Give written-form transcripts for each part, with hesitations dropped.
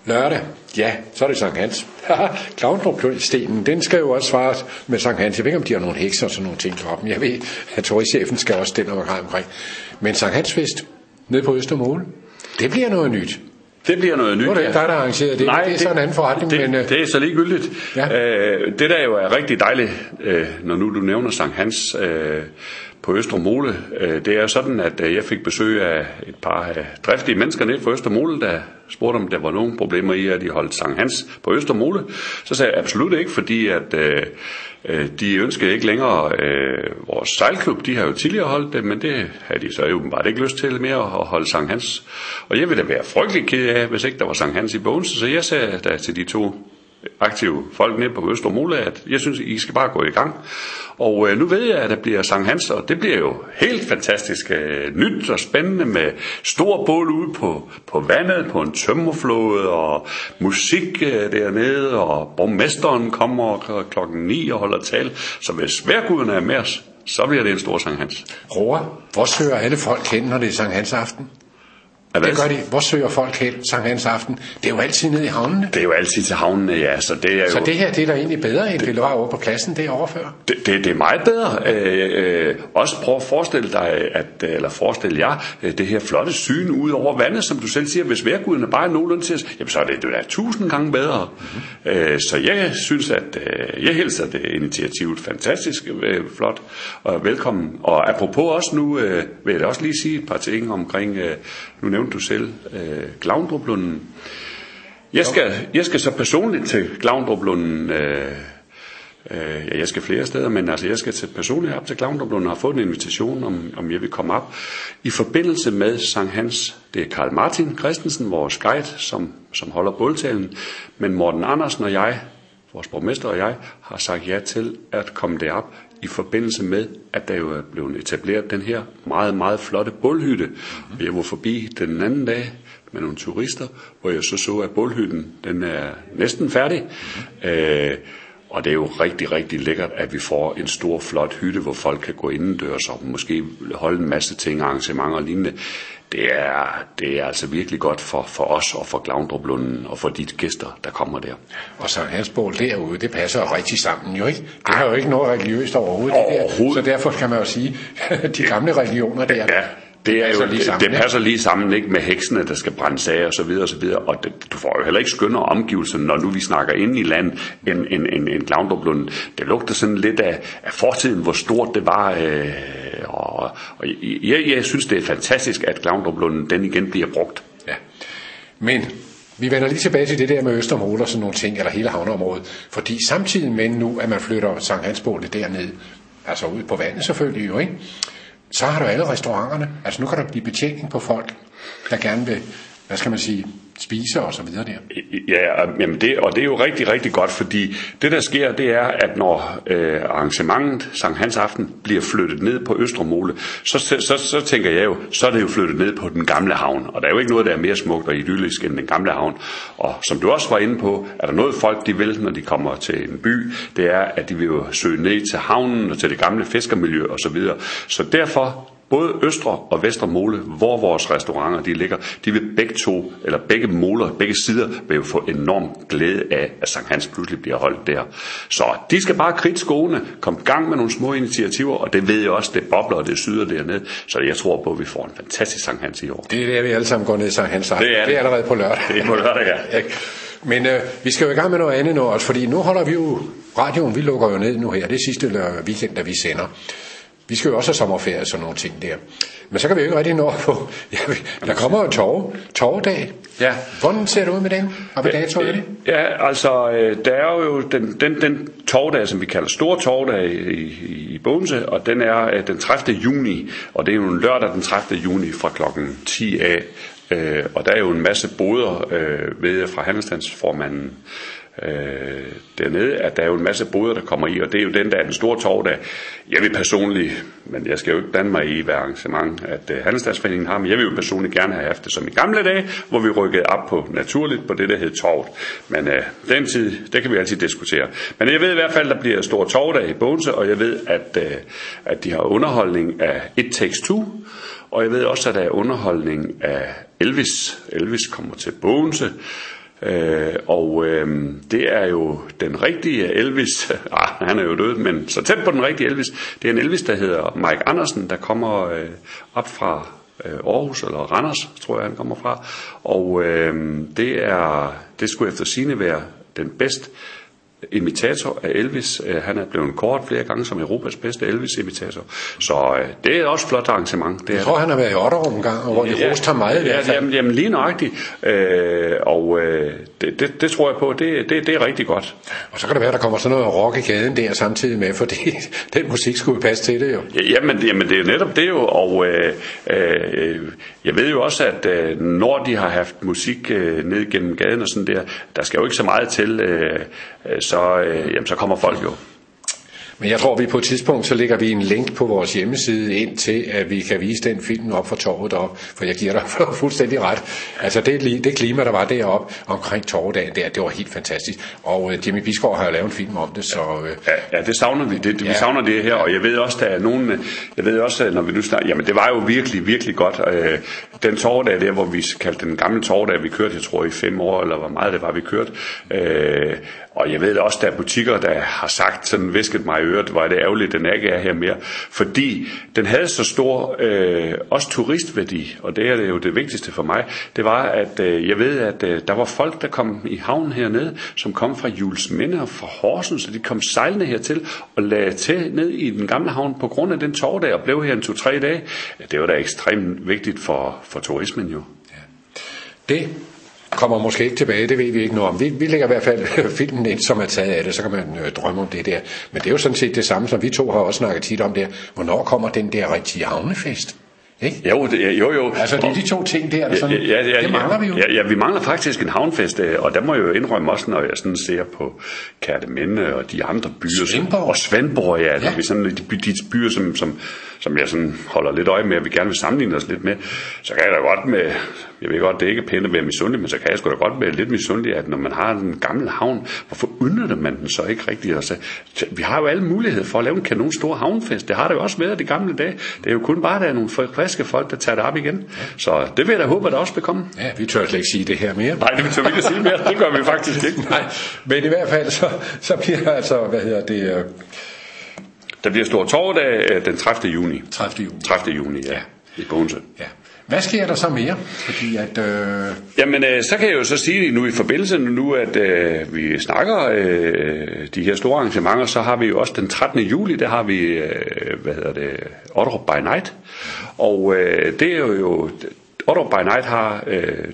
Lørdag, ja, så er det Sankt Hans. Klavndrup-stenen, den skal jo også svares med Sankt Hans. Jeg ved ikke, om de har nogle hekser og sådan nogle ting deroppe. Jeg ved, at turichefen skal også stille mig omkring. Men Sankt Hans fest nede på Østermole, det bliver noget nyt. Det bliver noget nyt. Nu er det ikke dig, der arrangerer det. Nej, det er sådan en anden forretning. Det er så ligegyldigt. Ja. Det der jo er rigtig dejligt, når nu du nævner Sankt Hans på Østermole, det er sådan, at jeg fik besøg af et par driftige mennesker nede på Østermole, der spurgte, om der var nogle problemer i, at de holdt Sankt Hans på Østermole. Så sagde jeg absolut ikke, fordi at de ønskede ikke længere vores sejlklub. De har jo tidligere holdt det, men det havde de så jo bare ikke lyst til mere at holde Sankt Hans. Og jeg ville da være frygtelig ked af, hvis ikke der var Sankt Hans i Bogense. Så jeg sagde da til de to aktive folk nede på Østermole, at jeg synes, I skal bare gå i gang. Og nu ved jeg, at der bliver Sankt Hans, og det bliver jo helt fantastisk nyt og spændende med stor bål ude på vandet, på en tømmerflåde og musik dernede, og borgmesteren kommer klokken 9 og holder tale. Så hvis vejrguderne er med os, så bliver det en stor Sankt Hans. Roar, hvor søger alle folk hen, når det er Sankt Hans aften? Det gør de. Hvor søger folk hen Sankt Hans aften? Det er jo altid nede i havnene. Det er jo altid til havnene, ja. Så det er jo... Så det her, det er da egentlig bedre, end det var over på pladsen, det er overfør. Det er meget bedre. Også prøv at forestille dig, forestil jer det her flotte syn ud over vandet, som du selv siger. Hvis vejrguderne bare er nogenlunde til os, jamen så er det da 1000 gange bedre. Så jeg synes, at jeg hilser det initiativet fantastisk flot og velkommen. Og apropos også nu, vil jeg også lige sige et par ting omkring... Nu nævnte du selv Klavndruplunden. Jeg skal så personligt til Klavndruplunden. Jeg skal flere steder, men altså jeg skal personligt op til Klavndruplunden og har fået en invitation, om jeg vil komme op. I forbindelse med Sankt Hans, det er Karl Martin Christensen, vores guide, som holder båltalen. Men Morten Andersen og jeg, vores borgmester og jeg, har sagt ja til at komme derop i forbindelse med, at der jo er blevet etableret den her meget, meget flotte bålhytte. Og jeg var forbi den anden dag med nogle turister, hvor jeg så, at bålhytten, den er næsten færdig. Og det er jo rigtig, rigtig lækkert, at vi får en stor, flot hytte, hvor folk kan gå indendørs og måske holde en masse ting, arrangementer og lignende. Det er altså virkelig godt for os og for Klavndruplunden og for de gæster, der kommer der. Og Sankt Hans bål derude, det passer jo rigtig sammen, jo ikke? Det har jo ikke noget religiøst overhovedet. Så derfor kan man jo sige, de gamle religioner der... Ja. Det passer lige sammen, ikke, med heksene, der skal brændes af og så videre og så videre. Og du får jo heller ikke skønnere omgivelser, når nu vi snakker inde i land en Klavndruplunden. Det lugter sådan lidt af fortiden, hvor stort det var. Og jeg synes, det er fantastisk, at Klavndruplunden den igen bliver brugt. Ja. Men vi vender lige tilbage til det der med Østermole og sådan nogle ting, eller hele havneområdet. Fordi samtidig med nu, at man flytter Sankt Hans bålet derned, altså ude på vandet selvfølgelig jo, ikke? Så har du alle restauranterne. Altså nu kan der blive betjening på folk, der gerne vil, hvad skal man sige, spise og så videre der. Ja, jamen det er jo rigtig, rigtig godt, fordi det der sker, det er, at når arrangementet Sankt Hans aften bliver flyttet ned på Østermole, så tænker jeg jo, så er det jo flyttet ned på den gamle havn. Og der er jo ikke noget, der er mere smukt og idyllisk end den gamle havn. Og som du også var inde på, er der noget folk, de vil, når de kommer til en by, det er, at de vil jo søge ned til havnen og til det gamle fiskermiljø og så videre. Så derfor både Østre og Vestre Mole, hvor vores restauranter de ligger, de vil begge moler, begge sider, vil jo få enorm glæde af, at Sankt Hans pludselig bliver holdt der. Så de skal bare kridte skoene, komme i gang med nogle små initiativer, og det ved jeg også, det bobler og det syder dernede. Så jeg tror på, at vi får en fantastisk Sankt Hans i år. Det er der, vi alle sammen går ned i Sankt Hans. Det er allerede på lørdag. Det er på lørdag, ja. Men vi skal jo i gang med noget andet nu også, fordi nu holder vi jo, radioen, vi lukker jo ned nu her, det sidste weekend, da vi sender. Vi skal jo også have sommerferie og sådan nogle ting der. Men så kan vi jo ikke rigtig nå på. Der kommer jo torvedag. Ja. Hvordan ser det ud med den? Og hvad dato er det? Ja, altså, der er jo den torvedag, som vi kalder Store Torvedag i Bogense, og den er den 30. juni, og det er jo en lørdag den 30. juni fra klokken 10 af. Og der er jo en masse boder ved fra handelsstandsformanden dernede, at der er jo en masse boder, der kommer i, og det er jo den, der er den store torvdag. Jeg vil personligt, men jeg skal jo ikke blande mig i hver arrangement, at Handelsstandsforeningen har, men jeg vil jo personligt gerne have haft det som i gamle dage, hvor vi rykkede op på naturligt på det, der hed torvet. Men den tid, det kan vi altid diskutere. Men jeg ved i hvert fald, der bliver stor torvdag i Bogense, og jeg ved, at de har underholdning af It Takes Two, og jeg ved også, at der er underholdning af Elvis. Elvis kommer til Bogense. Det er jo den rigtige Elvis. Han er jo død, men så tæt på den rigtige Elvis. Det er en Elvis, der hedder Mike Andersen, der kommer op fra Aarhus eller Randers, tror jeg han kommer fra. Og det skulle efter sigende være den bedste imitator af Elvis. Han er blevet kåret flere gange som Europas bedste Elvis-imitator. Så det er også et flot arrangement. Jeg tror, han har været i Otterup en gang, hvor de roste ham meget i hvert fald. Jamen lige nøjagtigt. Det tror jeg på. Det er rigtig godt. Og så kan det være, der kommer sådan noget rock i gaden der samtidig med, fordi den musik skulle passe til det jo. Jamen det er jo netop det jo, og jeg ved jo også, at når de har haft musik ned gennem gaden og sådan der skal jo ikke så meget til, så kommer folk jo. Men jeg tror, vi på et tidspunkt, så lægger vi en link på vores hjemmeside ind til, at vi kan vise den film op for torvet deroppe, for jeg giver dig fuldstændig ret. Altså det klima, der var deroppe omkring torvedagen der, det var helt fantastisk. Og Jimmy Bisgaard har jo lavet en film om det, så... Ja, det savner vi. Vi savner det her, og jeg ved også, der er nogen... Jeg ved også, når vi nu snakker... Jamen, det var jo virkelig, virkelig godt. Den torvedag der, hvor vi kaldte den gamle torvedag, vi kørte, jeg tror, i 5 år, eller hvor meget det var, vi kørte. Og jeg ved også, der er butikker, der har sagt, sådan visket mig i øret, hvor er det ærgerligt, den ikke er her mere. Fordi den havde så stor også turistværdi, og det er det jo det vigtigste for mig. Det var, at jeg ved, at der var folk, der kom i havnen hernede, som kom fra Juelsminde og fra Horsens, så de kom sejlende hertil og lagde til ned i den gamle havn på grund af den torvdag og blev her 2-3 dage. Det var da ekstremt vigtigt for turismen jo. Ja. Det kommer måske ikke tilbage, det ved vi ikke noget om. Vi lægger i hvert fald filmen ind, som er taget af det, så kan man drømme om det der. Men det er jo sådan set det samme, som vi to har også snakket tit om der. Hvornår kommer den der rigtige havnefest? Ikke? Jo. Altså det er de to ting der, sådan, det mangler vi jo. Ja, vi mangler faktisk en havnefest, og der må jeg jo indrømme også, når jeg sådan ser på Kerteminde og de andre byer. Svendborg. Og Svendborg, ja. Vi sådan de byer, som jeg sådan holder lidt øje med, og vi gerne vil sammenligne os lidt med, så kan jeg da godt med, jeg ved godt, det er ikke pænt at være misundelig, men så kan jeg sgu da godt være lidt misundelig, at når man har en gammel havn, hvorfor udnytter man den så ikke rigtigt? Altså, vi har jo alle muligheder for at lave en kanon stor havnefest. Det har det jo også været de gamle dage. Det er jo kun bare, der er nogle friske folk, der tager det op igen. Så det vil jeg da håbe, at der også vil komme. Ja, vi tør slet ikke sige det her mere. Nej, det vil vi ikke sige mere. Det gør vi faktisk ikke. Nej, men i hvert fald, så bliver altså, Der bliver stor torvedag den 30. juni. 30. juni, ja. I Bogense. Ja. Hvad sker der så mere? Fordi at... Jamen, så kan jeg jo så sige nu i forbindelse nu, at vi snakker de her store arrangementer, så har vi jo også den 13. juli, der har vi, Otterup by Night. Og det er jo... Otterup by Night har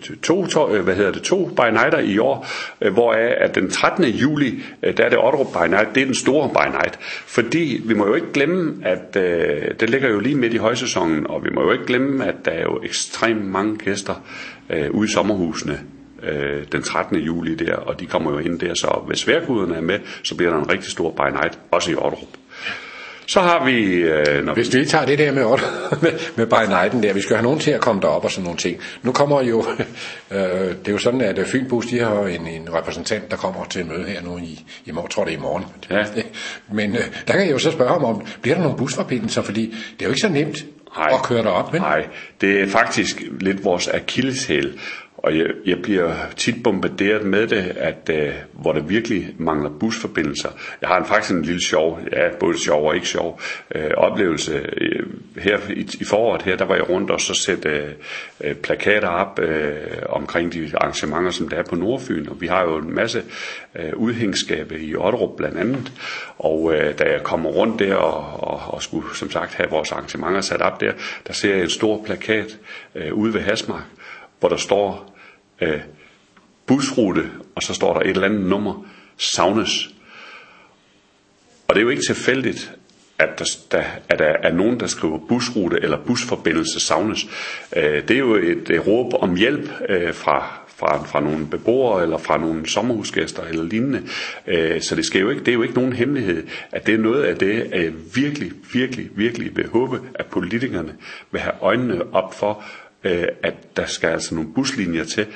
to by nighter i år, hvoraf at den 13. juli, der er det Otterup by Night, det er den store by night. Fordi vi må jo ikke glemme, at det ligger jo lige midt i højsæsonen, og vi må jo ikke glemme, at der er jo ekstremt mange gæster ude i sommerhusene den 13. juli der, og de kommer jo ind der, så hvis vejrguderne er med, så bliver der en rigtig stor by night, også i Otterup. Så har vi... Hvis vi tager det der med by nighten der, vi skal have nogen til at komme derop og sådan nogle ting. Nu kommer jo... det er jo sådan, at Fynbus, de har en repræsentant, der kommer til møde her nu i morgen. Jeg tror, det er i morgen. Ja. Men der kan jeg jo så spørge ham om, bliver der nogle busforbindelser? Fordi det er jo ikke så nemt at køre derop. Men... Nej, det er faktisk lidt vores akilleshæl. Og jeg bliver tit bombarderet med det, at hvor der virkelig mangler busforbindelser. Jeg har faktisk en lille sjov, både sjov og ikke sjov oplevelse. Her i foråret her, der var jeg rundt og så sætte plakater op omkring de arrangementer, som der er på Nordfyn. Og vi har jo en masse udhængskabe i Otterup blandt andet. Og da jeg kommer rundt der og skulle som sagt have vores arrangementer sat op der ser jeg en stor plakat ude ved Hasmark, hvor der står busrute, og så står der et eller andet nummer, savnes. Og det er jo ikke tilfældigt, at der er nogen, der skriver busrute eller busforbindelse savnes. Det er jo et råb om hjælp fra nogle beboere eller fra nogle sommerhusgæster eller lignende. Så det er jo ikke nogen hemmelighed, at det er noget af det, at jeg virkelig vil håbe, at politikerne vil have øjnene op for, at der skal altså nogle buslinjer til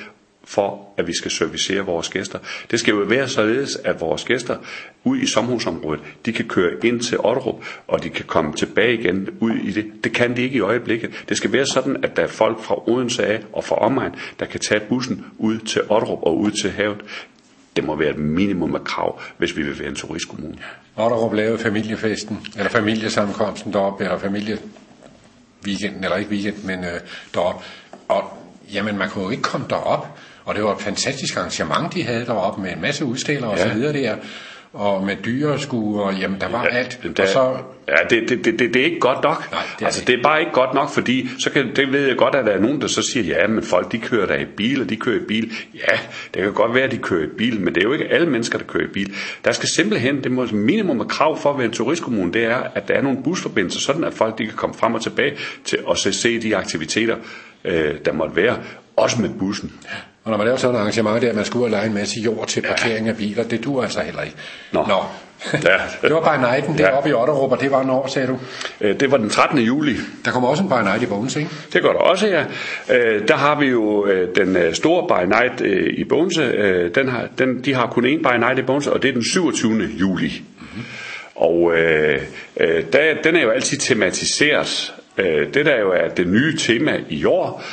for, at vi skal servicere vores gæster. Det skal jo være således, at vores gæster ud i sommerhusområdet, de kan køre ind til Otterup, og de kan komme tilbage igen ud i det. Det kan de ikke i øjeblikket. Det skal være sådan, at der er folk fra Odense af og fra omegn, der kan tage bussen ud til Otterup og ud til havet. Det må være et minimum af krav, hvis vi vil være en turistkommune. Otterup lavede familiefesten, eller familiesammenkomsten deroppe, eller familieweekenden, eller ikke weekend, men deroppe. Og jamen, man kunne jo ikke komme derop, og det var et fantastisk arrangement, de havde deroppe, med en masse udstillere og så videre der, og med dyreskuer, og jamen, der var alt. Og så... Ja, det er ikke godt nok. Nej, det er bare ikke godt nok, fordi det ved jeg godt, at der er nogen, der så siger, ja, men folk, de kører der i bil, og de kører i bil. Ja, det kan godt være, at de kører i bil, men det er jo ikke alle mennesker, der kører i bil. Der skal simpelthen, det må minimum af krav for at være en turistkommune, det er, at der er nogle busforbindelser, sådan at folk, de kan komme frem og tilbage til at se de aktiviteter, der måtte være, også med bussen. Og når man laver sådan et arrangement der, at man skulle lege en masse jord til parkering af biler, det duer altså heller ikke. Nå. Det var by nighten deroppe i Otterup, og det var når, sagde du? Det var den 13. juli. Der kommer også en by night i Bogense, ikke? Det gør der også, ja. Der har vi jo den store by night i Bogense. De har kun én by night i Bogense, og det er den 27. juli. Mm-hmm. Og den er jo altid tematiseret. Det der jo er det nye tema i år.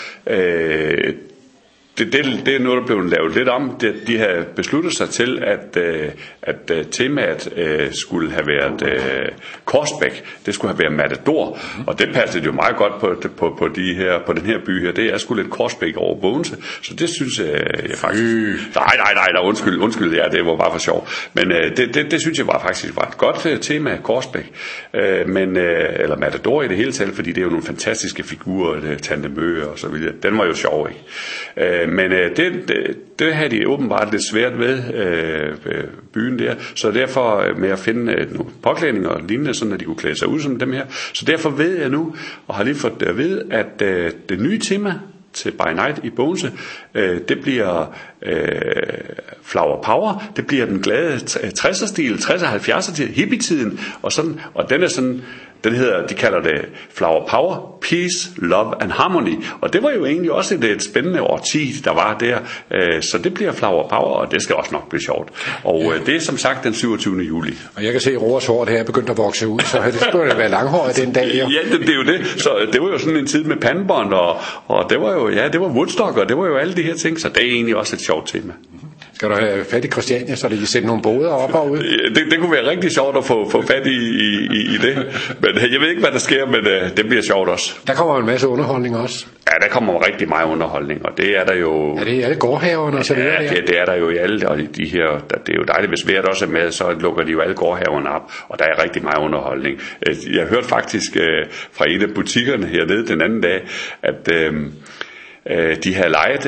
Det er noget, der blev lavet lidt om. De har besluttet sig til, at temaet skulle have været Korsbæk. Det skulle have været Matador. Og det passede jo meget godt på den her by her. Det er sgu lidt Korsbæk over Bogense. Så det synes jeg faktisk... Nej, undskyld. Ja, det var bare for sjov. Men det synes jeg faktisk var et godt tema, Korsbæk. Eller Matador i det hele taget, fordi det er jo nogle fantastiske figurer, Tante Mø og så videre. Den var jo sjov, ikke? Men det havde de åbenbart lidt svært ved byen der, så derfor med at finde nogle påklædninger og lignende, sådan at de kunne klæde sig ud som dem her. Så derfor ved jeg nu, og har lige fået at vide, at det nye tema til By Night i Bogense, det bliver Flower Power, det bliver den glade 60'er-stil, 60'er 70'er hippie-tiden, og den er sådan, de kalder det Flower Power, Peace, Love and Harmony. Og det var jo egentlig også et spændende årti, der var der. Så det bliver Flower Power, og det skal også nok blive sjovt. Og det er som sagt den 27. juli. Og jeg kan se, at Roars hår det her er begyndt at vokse ud, så det skulle da være langhåret den dag. Ja, det er jo det. Så det var jo sådan en tid med pandebånd, og det var jo, det var Woodstock, og det var jo alle de her ting, så det er egentlig også et sjovt tema. Skal du have fat i Christiania, så de kan sætte nogle båder op og ud? Det kunne være rigtig sjovt at få fat i det. Men jeg ved ikke, hvad der sker, men det bliver sjovt også. Der kommer en masse underholdning også. Ja, der kommer rigtig meget underholdning, og det er der jo... Er det i alle gårdhaverne og så videre? Ja, det er der jo i alle, og de her... Det er jo dejligt, hvis vejret også er med, så lukker de jo alle gårdhaverne op, og der er rigtig meget underholdning. Jeg hørte faktisk fra en af butikkerne hernede den anden dag, at... de har lejet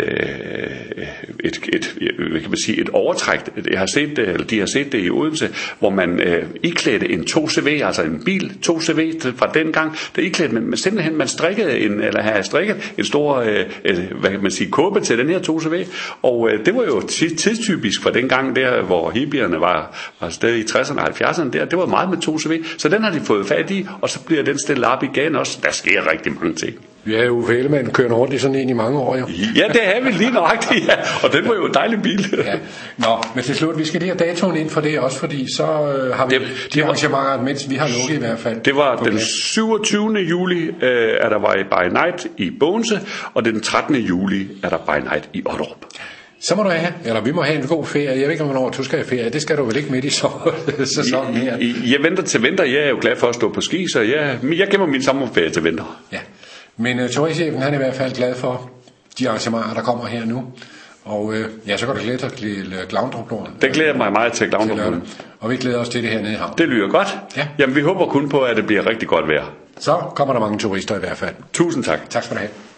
et overtræk. De har set det i Odense, hvor man iklædte en 2CV, altså en bil 2CV fra den gang. Der iklædte man simpelthen, man havde strikket en stor kåbe til den her 2CV, og det var jo tidstypisk fra den gang der, hvor hippierne var afsted i 60'erne og 70'erne der. Det var meget med 2CV, så den har de fået fat i, og så bliver den stillet op igen også. Der sker rigtig mange ting. Vi har jo Uffe Ellemann kørende rundt i sådan en i mange år, jo. Ja, det har vi lige nøjagtigt, ja. Og den var jo en dejlig bil. Ja. Nå, men til slut, vi skal lige have datoen ind for det også, fordi så har vi de arrangementer, mens vi har lukket i hvert fald. Det var den 27. juli, at der var By Night i Bogense, og den 13. juli er der By Night i Otterup. Så må du have, eller vi må have en god ferie. Jeg ved ikke, hvornår du skal have ferie. Det skal du vel ikke midt i sæsonen her? Jeg venter til vinter. Jeg er jo glad for at stå på ski, så jeg gemmer min sommerferie til vinter. Ja. Men turistchefen, han er i hvert fald glad for de arrangementer, der kommer her nu. Og så kan du glæde dig til Glavndrup. Det glæder mig meget til Glavndrup. Og vi glæder os til det her nede i havn. Det lyder godt. Ja. Jamen, vi håber kun på, at det bliver rigtig godt vejr. Så kommer der mange turister i hvert fald. Tusind tak. Tak skal du have.